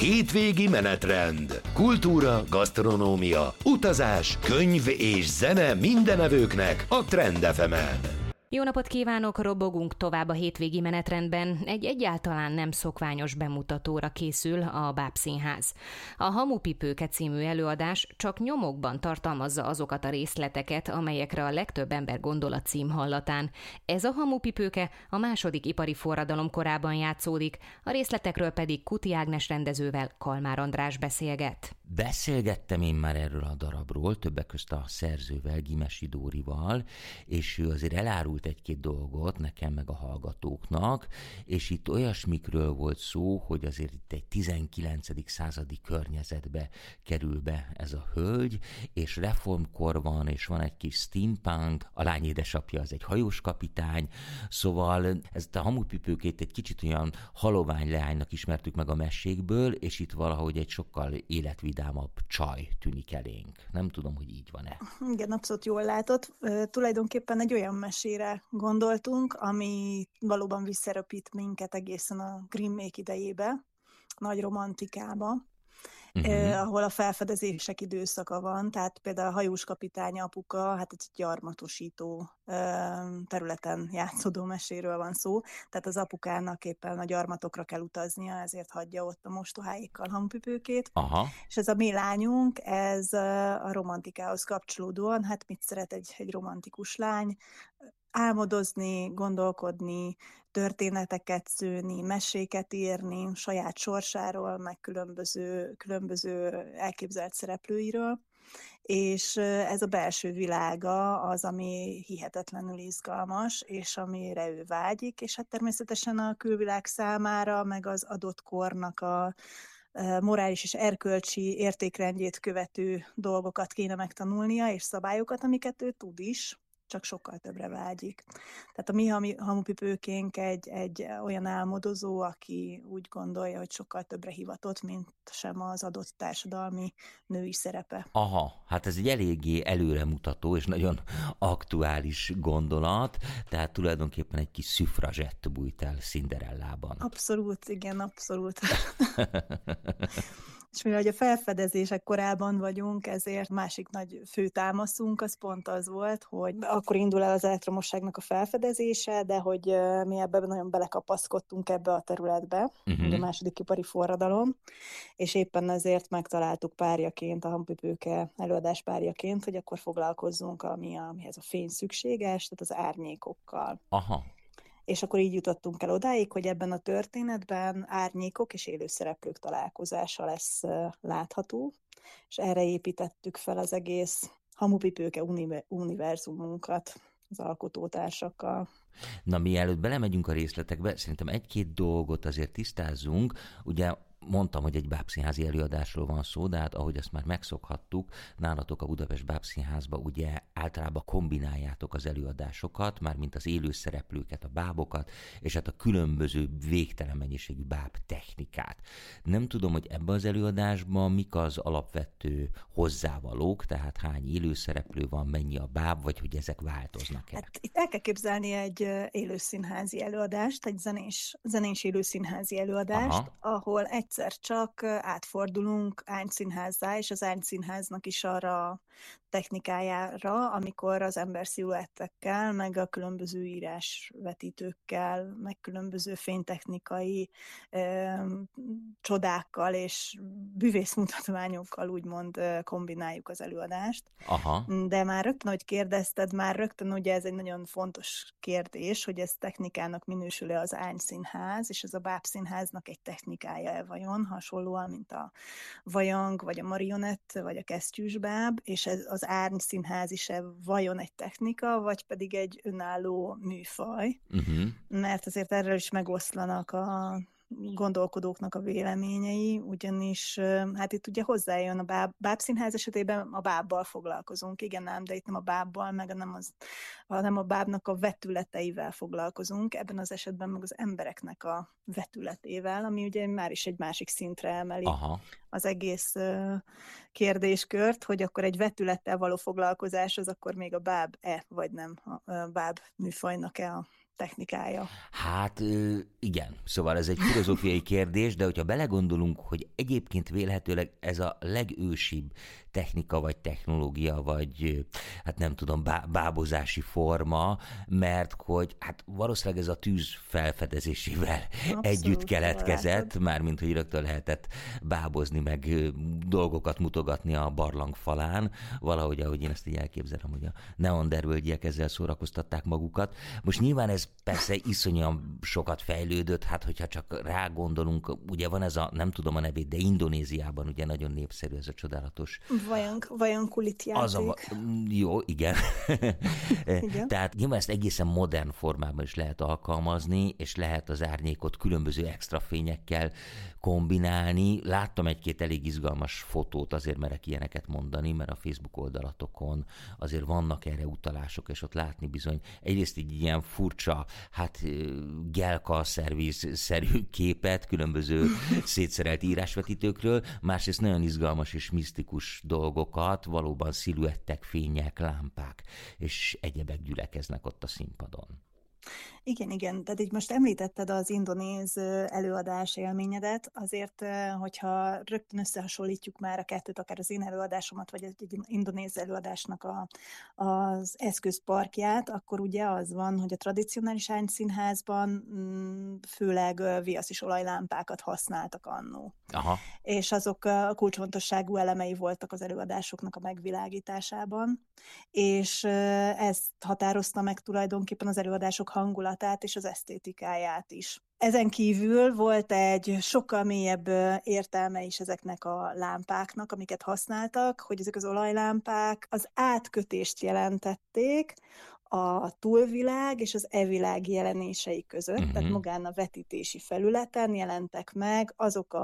Hétvégi menetrend. Kultúra, gasztronómia, utazás, könyv és zene mindenevőknek a Trend FM-en. Jó napot kívánok, robogunk tovább a hétvégi menetrendben. Egy egyáltalán nem szokványos bemutatóra készül a Bábszínház. A Hamupipőke című előadás csak nyomokban tartalmazza azokat a részleteket, amelyekre a legtöbb ember gondol a cím hallatán. Ez a Hamupipőke a második ipari forradalom korában játszódik, a részletekről pedig Kuti Ágnes rendezővel Kalmár András beszélget. Beszélgettem én már erről a darabról, többek közt a szerzővel, Gimesi Dórival, és ő azért elárult egy-két dolgot nekem meg a hallgatóknak, és itt olyasmikről volt szó, hogy azért itt egy 19. századi környezetbe kerül be ez a hölgy, és reformkor van, és van egy kis steampunk, a lány édesapja az egy hajóskapitány, szóval ezt a Hamupipőkét egy kicsit olyan halovány leánynak ismertük meg a mesékből, és itt valahogy egy sokkal életvidámabb csaj tűnik elénk. Nem tudom, hogy így van-e. Igen, abszolút jól látod. Tulajdonképpen egy olyan mesére gondoltunk, ami valóban visszaröpít minket egészen a Grimmék idejébe, nagy romantikába, ahol a felfedezések időszaka van, tehát például a hajós kapitány apuka, hát egy gyarmatosító területen játszódó meséről van szó, tehát az apukának éppen a gyarmatokra kell utaznia, ezért hagyja ott a mostoháikkal Hamupipőkét. Aha. És ez a mi lányunk, ez a romantikához kapcsolódóan, hát mit szeret egy romantikus lány? Álmodozni, gondolkodni, történeteket szőni, meséket írni, saját sorsáról, meg különböző elképzelt szereplőiről, és ez a belső világa az, ami hihetetlenül izgalmas, és amire ő vágyik, és hát természetesen a külvilág számára, meg az adott kornak a morális és erkölcsi értékrendjét követő dolgokat kéne megtanulnia, és szabályokat, amiket ő tud is, csak sokkal többre vágyik. Tehát a mi Hamupipőkénk egy olyan álmodozó, aki úgy gondolja, hogy sokkal többre hivatott, mint sem az adott társadalmi női szerepe. Aha, hát ez egy eléggé előremutató és nagyon aktuális gondolat, tehát tulajdonképpen egy kis szüfrazsett bújt el Cinderellában. Abszolút, igen, abszolút. És mivel a felfedezések korában vagyunk, ezért másik nagy főtámaszunk az pont az volt, hogy akkor indul el az elektromosságnak a felfedezése, de hogy mi ebben nagyon belekapaszkodtunk ebbe a területbe, a második ipari forradalom, és éppen ezért megtaláltuk párjaként, a Hamupipőke előadás párjaként, hogy akkor foglalkozzunk, amihez a fény szükséges, tehát az árnyékokkal. Aha. És akkor így jutottunk el odáig, hogy ebben a történetben árnyékok és élőszereplők találkozása lesz látható, és erre építettük fel az egész Hamupipőke univerzumunkat az alkotótársakkal. Na, mielőtt belemegyünk a részletekbe, szerintem egy-két dolgot azért tisztázzunk. Ugye mondtam, hogy egy bábszínházi előadásról van szó, de hát ahogy azt már megszokhattuk, nálatok a Budapest Bábszínházba ugye általában kombináljátok az előadásokat, mármint az élő szereplőket, a bábokat, és hát a különböző végtelen mennyiségű báb technikát. Nem tudom, hogy ebben az előadásban mik az alapvető hozzávalók, tehát hány élő szereplő van, mennyi a báb, vagy hogy ezek változnak-e? Hát itt el kell képzelni egy élőszínházi előadást, egy zenés élőszínházi előadást, ahol egyszer csak átfordulunk ányszínházzá, és az ányszínháznak is arra technikájára, amikor az ember sziluettekkel, meg a különböző írásvetítőkkel, meg különböző fénytechnikai csodákkal és bűvészmutatványokkal úgymond kombináljuk az előadást. Aha. De már rögtön, hogy kérdezted, már rögtön ugye ez egy nagyon fontos kérdés, hogy ez technikának minősül-e az ányszínház, és ez a bábszínháznak egy technikája vajon, hasonlóan, mint a vajang, vagy a marionett, vagy a kesztyűsbáb, és ez az árnyszínház is-e vajon egy technika, vagy pedig egy önálló műfaj, mert azért erről is megoszlanak a gondolkodóknak a véleményei, ugyanis hát itt ugye hozzájön a bábszínház esetében a bábbal foglalkozunk, igen ám, de itt nem a bábbal, hanem a bábnak a vetületeivel foglalkozunk, ebben az esetben meg az embereknek a vetületével, ami ugye már is egy másik szintre emeli az egész kérdéskört, hogy akkor egy vetülettel való foglalkozás az akkor még a báb-e, vagy nem a báb műfajnak-e a technikája. Hát igen, szóval ez egy filozófiai kérdés, de hogyha belegondolunk, hogy egyébként vélhetőleg ez a legősibb technika, vagy technológia, vagy hát nem tudom, bábozási forma, mert hogy hát valószínűleg ez a tűz felfedezésével abszolút együtt keletkezett, mármint hogy rögtön lehetett bábozni, meg dolgokat mutogatni a barlang falán, valahogy, ahogy én ezt így elképzelem, hogy a neandervölgyiek ezzel szórakoztatták magukat. Most nyilván ez persze iszonyan sokat fejlődött, hát hogyha csak rágondolunk, ugye van ez a, nem tudom a nevét, de Indonéziában ugye nagyon népszerű ez a csodálatos Vajankulit játék. Jó, igen. Igen. Tehát nyilván ezt egészen modern formában is lehet alkalmazni, és lehet az árnyékot különböző extra fényekkel kombinálni. Láttam egy-két elég izgalmas fotót, azért merek ilyeneket mondani, mert a Facebook oldalatokon azért vannak erre utalások, és ott látni bizony egyrészt egy ilyen furcsa, hát gelka-szerviz-szerű képet különböző szétszerelt írásvetítőkről, másrészt nagyon izgalmas és misztikus dolgokat, valóban sziluettek, fények, lámpák, és egyebek gyülekeznek ott a színpadon. Igen, tehát így most említetted az indonéz előadás élményedet, azért, hogyha rögtön összehasonlítjuk már a kettőt, akár az én előadásomat, vagy egy indonéz előadásnak az eszközparkját, akkor ugye az van, hogy a tradicionális ányszínházban főleg viasz és olajlámpákat használtak annó. Aha. És azok a kulcsfontosságú elemei voltak az előadásoknak a megvilágításában, és ezt határozta meg tulajdonképpen az előadások hangulatát és az esztétikáját is. Ezen kívül volt egy sokkal mélyebb értelme is ezeknek a lámpáknak, amiket használtak, hogy ezek az olajlámpák az átkötést jelentették a túlvilág és az e-világ jelenései között, tehát magán a vetítési felületen jelentek meg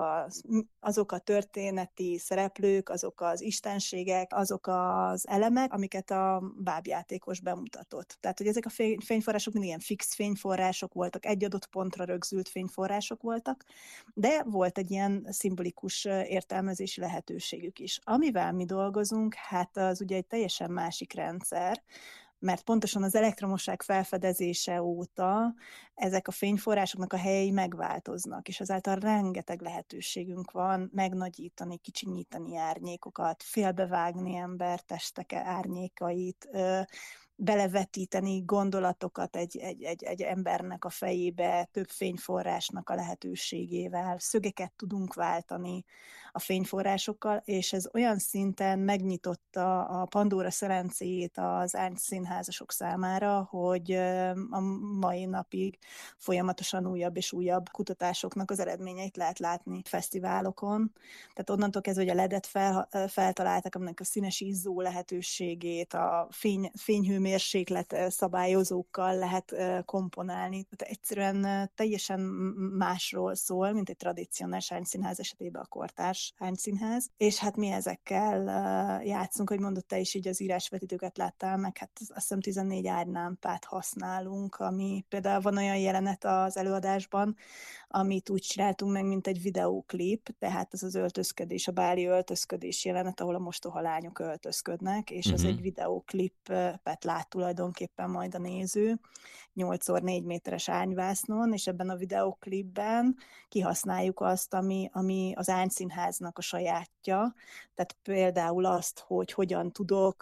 azok a történeti szereplők, azok az istenségek, azok az elemek, amiket a bábjátékos bemutatott. Tehát, hogy ezek a fényforrások mindig ilyen fix fényforrások voltak, egy adott pontra rögzült fényforrások voltak, de volt egy ilyen szimbolikus értelmezési lehetőségük is. Amivel mi dolgozunk, hát az ugye egy teljesen másik rendszer, mert pontosan az elektromosság felfedezése óta ezek a fényforrásoknak a helyei megváltoznak, és ezáltal rengeteg lehetőségünk van megnagyítani, kicsinyítani árnyékokat, félbevágni embertestek árnyékait, belevetíteni gondolatokat egy embernek a fejébe, több fényforrásnak a lehetőségével, szögeket tudunk váltani a fényforrásokkal, és ez olyan szinten megnyitotta a Pandóra szelencéjét az ányszínházasok számára, hogy a mai napig folyamatosan újabb és újabb kutatásoknak az eredményeit lehet látni fesztiválokon. Tehát onnantól kezdve, hogy a LED-et feltalálták, aminek a színes izzó lehetőségét, a fényhőmérséklet szabályozókkal lehet komponálni. Tehát egyszerűen teljesen másról szól, mint egy tradicionális ányszínház esetében a kortárs ányszínház. És hát mi ezekkel játszunk, hogy mondott te is, így az írásvetítőket láttál, meg hát azt hiszem 14 árnylámpát használunk, ami például van olyan jelenet az előadásban, amit úgy csináltunk meg, mint egy videóklip, tehát ez az öltözködés, a báli öltözködés jelenet, ahol a mostoha lányok öltözködnek, és ez egy videóklipet lát tulajdonképpen majd a néző 8x4 méteres ányvásznon, és ebben a videóklipben kihasználjuk azt, ami az ányszínháznak a sajátja, tehát például azt, hogy hogyan tudok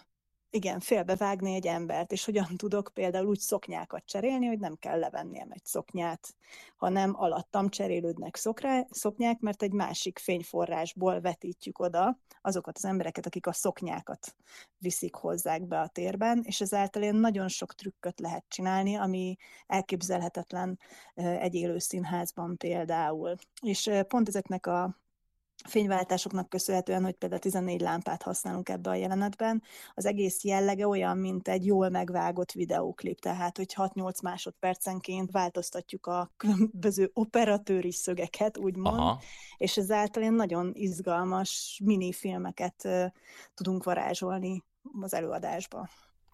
félbevágni egy embert, és hogyan tudok például úgy szoknyákat cserélni, hogy nem kell levennem egy szoknyát, hanem alattam cserélődnek szoknyák, mert egy másik fényforrásból vetítjük oda azokat az embereket, akik a szoknyákat viszik hozzák be a térben, és ezáltal ilyen nagyon sok trükköt lehet csinálni, ami elképzelhetetlen egy élő színházban például. És pont ezeknek a fényváltásoknak köszönhetően, hogy például 14 lámpát használunk ebbe a jelenetben, az egész jellege olyan, mint egy jól megvágott videóklip, tehát hogy 6-8 másodpercenként változtatjuk a különböző operatőri szögeket, úgymond, és ezáltal ilyen nagyon izgalmas minifilmeket tudunk varázsolni az előadásba.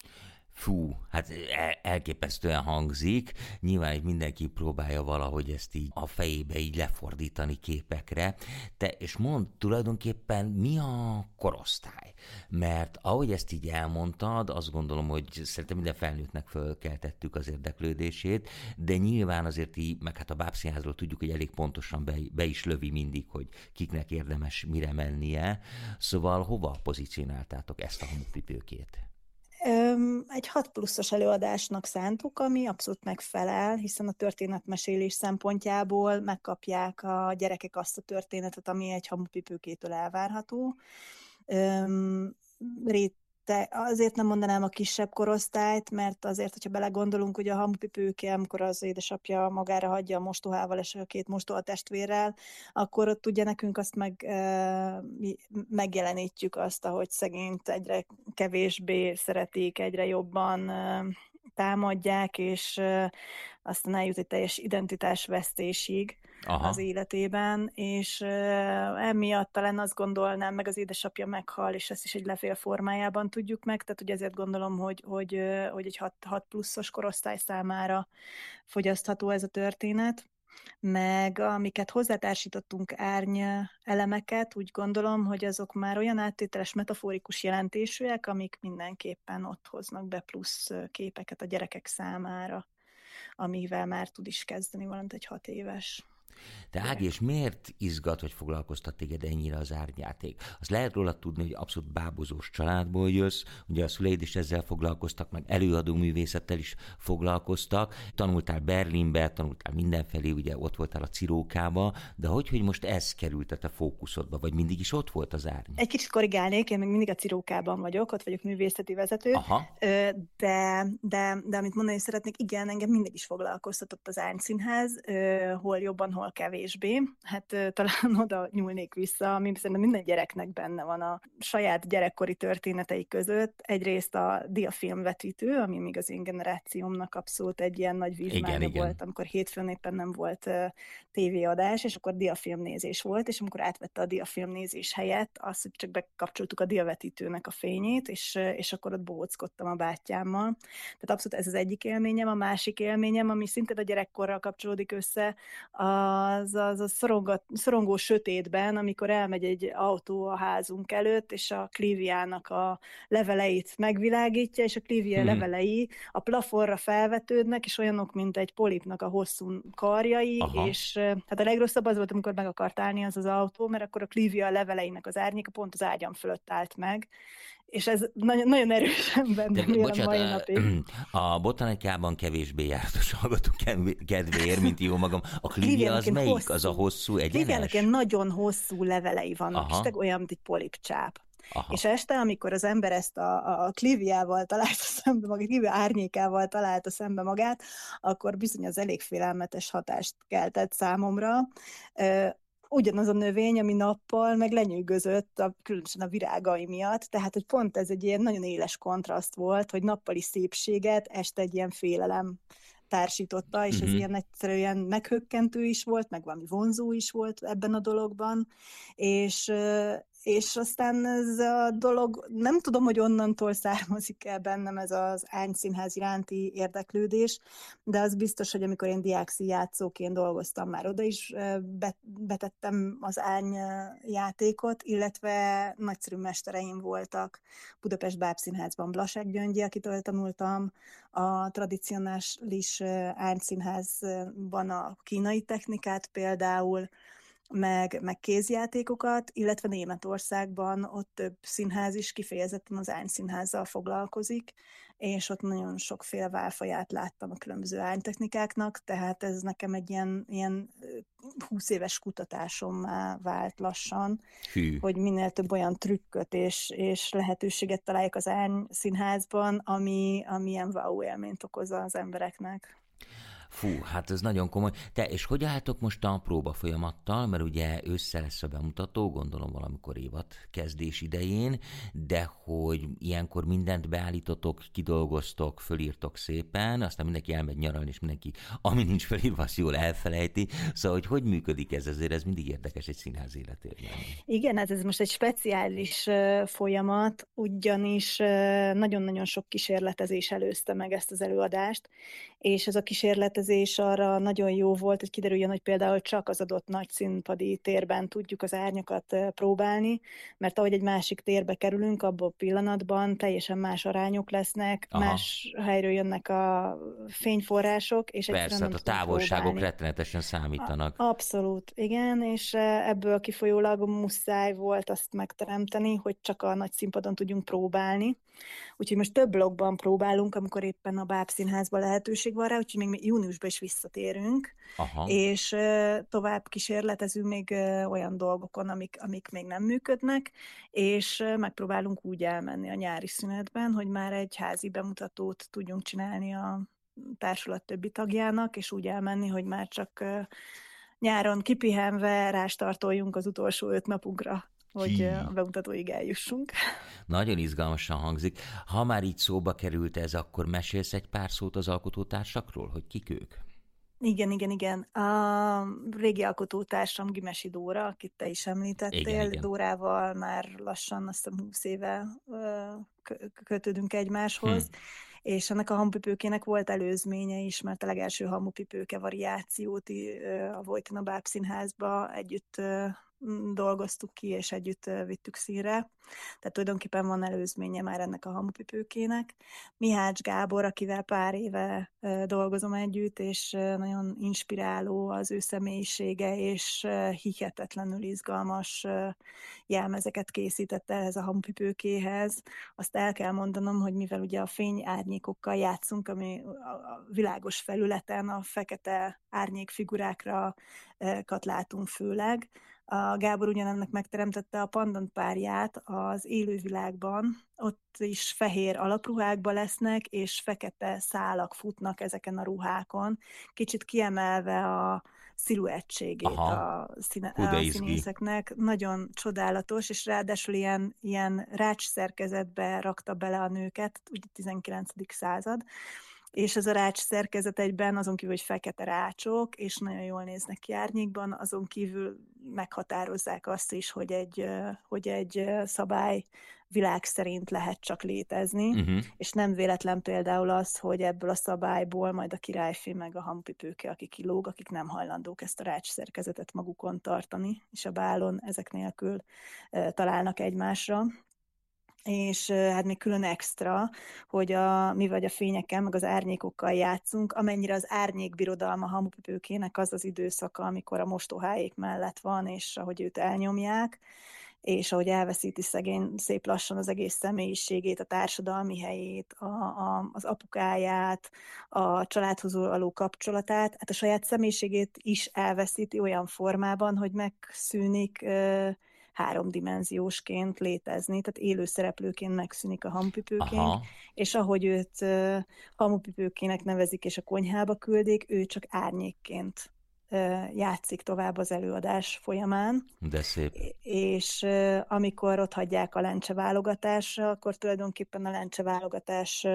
Fú, hát elképesztően hangzik. Nyilván mindenki próbálja valahogy ezt így a fejébe így lefordítani képekre. És mondd tulajdonképpen, mi a korosztály? Mert ahogy ezt így elmondtad, azt gondolom, hogy szerintem minden felnőttnek fölkeltettük az érdeklődését, de nyilván azért így, meg hát a Bábszínházról tudjuk, hogy elég pontosan be is lövi mindig, hogy kiknek érdemes mire mennie. Szóval hova pozícionáltátok ezt a Hamupipőkét? Egy 6 pluszos előadásnak szántuk, ami abszolút megfelel, hiszen a történetmesélés szempontjából megkapják a gyerekek azt a történetet, ami egy Hamupipőkétől elvárható. Azért nem mondanám a kisebb korosztályt, mert azért, hogyha belegondolunk, hogy a Hamupipőke, amikor az édesapja magára hagyja a mostohával és a 2 mostohatestvérrel, akkor ott ugye nekünk azt megjelenítjük azt, ahogy szegényt egyre kevésbé szeretik, egyre jobban támadják, és aztán eljut egy teljes identitásvesztésig az életében, és emiatt talán azt gondolnám, meg az édesapja meghal, és ezt is egy levél formájában tudjuk meg, tehát ugye ezért gondolom, hogy egy 6 pluszos korosztály számára fogyasztható ez a történet, meg amiket hozzátársítottunk árny elemeket, úgy gondolom, hogy azok már olyan áttételes metaforikus jelentésűek, amik mindenképpen ott hoznak be plusz képeket a gyerekek számára, amivel már tud is kezdeni valamint egy 6 éves. Te Ági, és miért izgat, hogy foglalkoztat téged ennyire az árnyjáték? Az lehet róla tudni, hogy abszolút bábozós családból jössz, ugye a szüleid is ezzel foglalkoztak, meg előadó művészettel is foglalkoztak, tanultál Berlinbe, tanultál mindenfelé, ugye ott voltál a Cirókába, de hogy most ez került a te fókuszodba, vagy mindig is ott volt az árny? Egy kicsit korrigálnék, én még mindig a Cirókában vagyok, ott vagyok művészeti vezető, de amit mondani szeretnék, igen, engem mindig is foglalkoztatott az Árnyszínház, hol jobban, hol kevésbé. Hát talán oda nyúlnék vissza, ami szerintem minden gyereknek benne van a saját gyerekkori történetei között. Egyrészt a diafilmvetítő, ami még az én generációmnak abszolút egy ilyen nagy vívmánya volt, amikor hétfőn éppen nem volt tévéadás, és akkor diafilmnézés volt, és amikor átvette a diafilmnézés helyett azt, hogy csak bekapcsoltuk a diavetítőnek a fényét, és akkor ott bóckodtam a bátyámmal. Tehát abszolút ez az egyik élményem. A másik élményem, ami szintén a gyerekkorral kapcsolódik össze, az a szorongó sötétben, amikor elmegy egy autó a házunk előtt, és a klíviának a leveleit megvilágítja, és a klívia levelei a plafonra felvetődnek, és olyanok, mint egy polipnak a hosszú karjai, és hát a legrosszabb az volt, amikor meg akart állni az autó, mert akkor a klívia leveleinek az árnyéka pont az ágyam fölött állt meg, és ez nagyon, nagyon erősen bennem él a mai napig. A botanikában kevésbé járatos hallgatók kedvéért, mint jó magam. A klívia az melyik? Hosszú. Az a hosszú egyenes? Klíviának ilyen nagyon hosszú levelei vannak, és olyan, mint egy polipcsáp. És este, amikor az ember ezt a klíviával találta szembe magát, klívia árnyékával találta szembe magát, akkor bizony az elég félelmetes hatást keltett számomra. Ugyanaz a növény, ami nappal meg lenyűgözött, különösen a virágai miatt, tehát hogy pont ez egy ilyen nagyon éles kontraszt volt, hogy nappali szépséget, este egy ilyen félelem társította, és ez ilyen egyszerűen meghökkentő is volt, meg valami vonzó is volt ebben a dologban, és aztán ez a dolog, nem tudom, hogy onnantól származik-e bennem ez az Árnyszínház iránti érdeklődés, de az biztos, hogy amikor én diákszínjátszóként dolgoztam, már oda is betettem az árnyjátékot, illetve nagyszerű mestereim voltak Budapest Bábszínházban, Blasák Gyöngyi, akitől tanultam, a tradicionális Árnyszínházban a kínai technikát például, meg kézjátékokat, illetve Németországban ott több színház is kifejezetten az árnyszínházzal foglalkozik, és ott nagyon sokféle válfaját láttam a különböző árnytechnikáknak, tehát ez nekem egy ilyen 20 éves kutatásommá vált lassan, hogy minél több olyan trükköt és lehetőséget találjak az árnyszínházban, ami ilyen wow élményt okoz az embereknek. Fú, hát ez nagyon komoly. Te, és hogy álltok most a próba folyamattal, mert ugye ősszel lesz a bemutató, gondolom valamikor évad kezdés idején, de hogy ilyenkor mindent beállítotok, kidolgoztok, fölírtok szépen, aztán mindenki elmegy nyaralni, és mindenki, ami nincs felírva, azt jól elfelejti. Szóval, hogy működik ez? Azért ez mindig érdekes egy színház életében. Igen, hát ez most egy speciális folyamat, ugyanis nagyon-nagyon sok kísérletezés előzte meg ezt az előadást, és ez a kísérletezés kísérletezés arra nagyon jó volt, hogy kiderüljön, hogy például csak az adott nagy színpadi térben tudjuk az árnyakat próbálni, mert ahogy egy másik térbe kerülünk, abban a pillanatban teljesen más arányok lesznek, más helyről jönnek a fényforrások, és persze, nem a távolságok próbálni. rettenetesen számítanak. Abszolút, igen, és ebből kifolyólag muszáj volt azt megteremteni, hogy csak a nagy színpadon tudjunk próbálni. Úgyhogy most több blokkban próbálunk, amikor éppen a Bábszínházban lehetőség van rá, úgyhogy még júniusban is visszatérünk, és tovább kísérletezünk még olyan dolgokon, amik még nem működnek, és megpróbálunk úgy elmenni a nyári szünetben, hogy már egy házi bemutatót tudjunk csinálni a társulat többi tagjának, és úgy elmenni, hogy már csak nyáron kipihenve rástartoljunk az utolsó 5 napunkra, hogy a bemutatóig eljussunk. Nagyon izgalmasan hangzik. Ha már így szóba került ez, akkor mesélsz egy pár szót az alkotótársakról, hogy kik ők? Igen. A régi alkotótársam Gimesi Dóra, akit te is említettél. Igen. Dórával már lassan, azt hiszem 20 éve kötődünk egymáshoz. És ennek a hamupipőkének volt előzménye is, mert a legelső hamupipőke variációt a Vojtina Bábszínházba együtt dolgoztuk ki, és együtt vittük színre. Tehát tulajdonképpen van előzménye már ennek a hamupipőkének. Mihács Gábor, akivel pár éve dolgozom együtt, és nagyon inspiráló az ő személyisége, és hihetetlenül izgalmas jelmezeket készített ehhez a hamupipőkéhez. Azt el kell mondanom, hogy mivel ugye a fényárnyékokkal játszunk, ami a világos felületen a fekete árnyékfigurákra látunk főleg, a Gábor ugyanennek megteremtette a pandant párját az élővilágban, ott is fehér alapruhákba lesznek, és fekete szálak futnak ezeken a ruhákon, kicsit kiemelve a sziluettségét a színészeknek. Nagyon csodálatos, és ráadásul ilyen rács szerkezetbe rakta bele a nőket, ugye 19. század, és ez a rács szerkezet egyben azon kívül, hogy fekete rácsok, és nagyon jól néznek ki árnyékban, azon kívül meghatározzák azt is, hogy egy szabály világ szerint lehet csak létezni, és nem véletlen például az, hogy ebből a szabályból majd a királyfi meg a hamupipőke, aki kilóg, akik nem hajlandók ezt a rács szerkezetet magukon tartani, és a bálon ezek nélkül találnak egymásra. És hát még külön extra, hogy mi vagy a fényekkel, meg az árnyékokkal játszunk, amennyire az árnyékbirodalma hamupipőkének az az időszaka, amikor a mostoháék mellett van, és ahogy őt elnyomják, és ahogy elveszíti szegény szép lassan az egész személyiségét, a társadalmi helyét, az apukáját, a családhoz való kapcsolatát, hát a saját személyiségét is elveszíti olyan formában, hogy megszűnik háromdimenziósként létezni, tehát élő szereplőként megszűnik a hamupipőként, és ahogy őt hamupipőkének nevezik és a konyhába küldik, ő csak árnyékként játszik tovább az előadás folyamán. De szép. És amikor ott hagyják a lencseválogatásra, akkor tulajdonképpen a lencseválogatás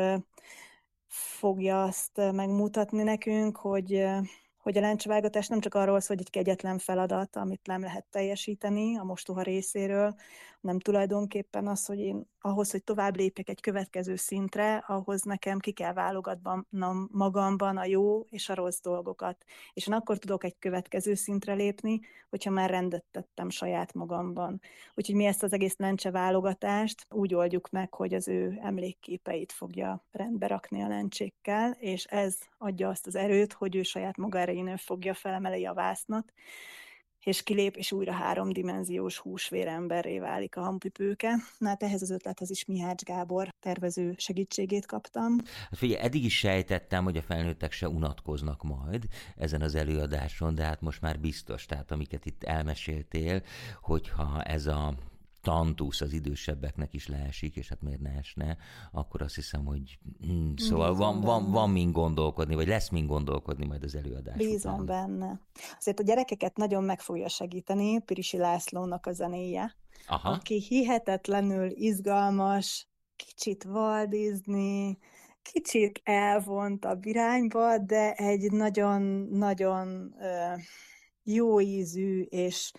fogja azt megmutatni nekünk, hogy a lencseválogatás nem csak arról szól, hogy egy kegyetlen feladat, amit nem lehet teljesíteni a mostoha részéről, hanem tulajdonképpen az, hogy én ahhoz, hogy tovább lépjek egy következő szintre, ahhoz nekem ki kell válogatnom magamban a jó és a rossz dolgokat. És én akkor tudok egy következő szintre lépni, hogyha már rendet tettem saját magamban. Úgyhogy mi ezt az egész lencseválogatást úgy oldjuk meg, hogy az ő emlékképeit fogja rendbe rakni a lencsékkel, és ez adja azt az erőt, hogy ő saját maga erején fogja, felemeli a vásznat, és kilép, és újra háromdimenziós húsvéremberré válik a hamupipőke. Na hát ehhez az ötlethez is Mihács Gábor tervező segítségét kaptam. Figyelj, eddig is sejtettem, hogy a felnőttek se unatkoznak majd ezen az előadáson, de hát most már biztos, tehát amiket itt elmeséltél, hogyha ez a tantusz az idősebbeknek is leesik, és hát miért ne esne, akkor azt hiszem, hogy szóval van min gondolkodni, vagy lesz min gondolkodni majd az előadás Bízom után. Benne. Azért a gyerekeket nagyon meg fogja segíteni Pirisi Lászlónak a zenéje, aki hihetetlenül izgalmas, kicsit Walt Disney, kicsit elvont a irányba, de egy nagyon-nagyon jó ízű, és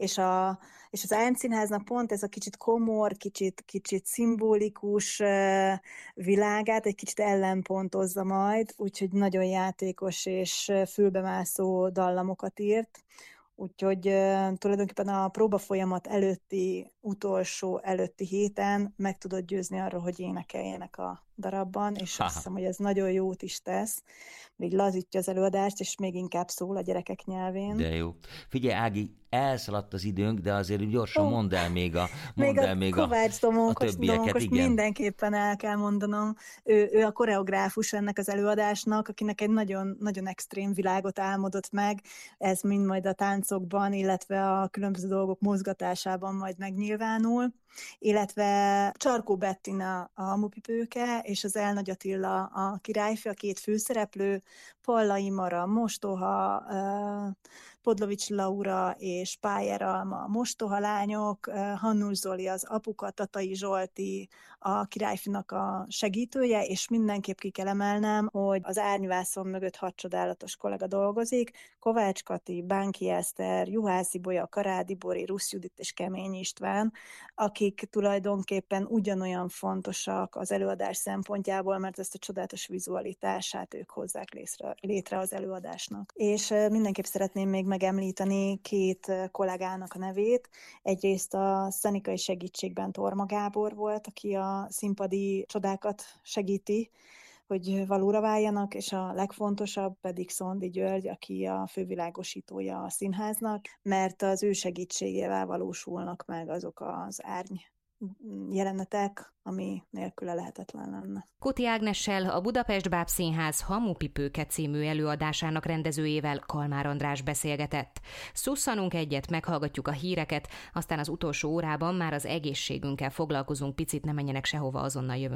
az Aranyszínháznak pont ez a kicsit komor, kicsit szimbolikus világát egy kicsit ellenpontozza majd, úgyhogy nagyon játékos és fülbemászó dallamokat írt. Úgyhogy tulajdonképpen a próbafolyamat utolsó előtti héten meg tudod győzni arról, hogy énekeljenek a darabban, és azt hiszem, hogy ez nagyon jót is tesz, még lazítja az előadást, és még inkább szól a gyerekek nyelvén. De jó. Figyelj, Ági, elszaladt az időnk, de azért gyorsan mondd el még a Kovács Domonkos igen. Mindenképpen el kell mondanom. Ő a koreográfus ennek az előadásnak, akinek egy nagyon, nagyon extrém világot álmodott meg. Ez mind majd a táncokban, illetve a különböző dolgok mozgatásában majd megnyilvánul. Illetve Csarkó Bettina a hamupipőke, és az Elnagy Attila a királyfi, a két főszereplő, Pallai Mara, mostoha, Podlovics Laura és Pájer Alma a mostoha lányok, Hannus Zoli az apuka, Tatai Zsolti a királyfinak a segítője, és mindenképp ki kell emelnem, hogy az árnyvászon mögött 6 csodálatos kollega dolgozik, Kovács Kati, Bánki Eszter, Juhászi Bolya, Karádi Bori, Rusz Judit és Kemény István, akik tulajdonképpen ugyanolyan fontosak az előadás szempontjából, mert ezt a csodálatos vizualitását ők hozzák létre az előadásnak. És mindenképp szeretném még megemlíteni 2 kollégának a nevét. Egyrészt a szenikai segítségben Torma Gábor volt, aki a színpadi csodákat segíti, hogy valóra váljanak, és a legfontosabb pedig Szondi György, aki a fővilágosítója a színháznak, mert az ő segítségével valósulnak meg azok az árny jelenetek, ami nélküle lehetetlen lenne. Kuti Ágnessel, a Budapest Bábszínház Hamupipőke című előadásának rendezőjével Kalmár András beszélgetett. Szusszanunk egyet, meghallgatjuk a híreket, aztán az utolsó órában már az egészségünkkel foglalkozunk, picit ne menjenek sehova, azonnal jövünk.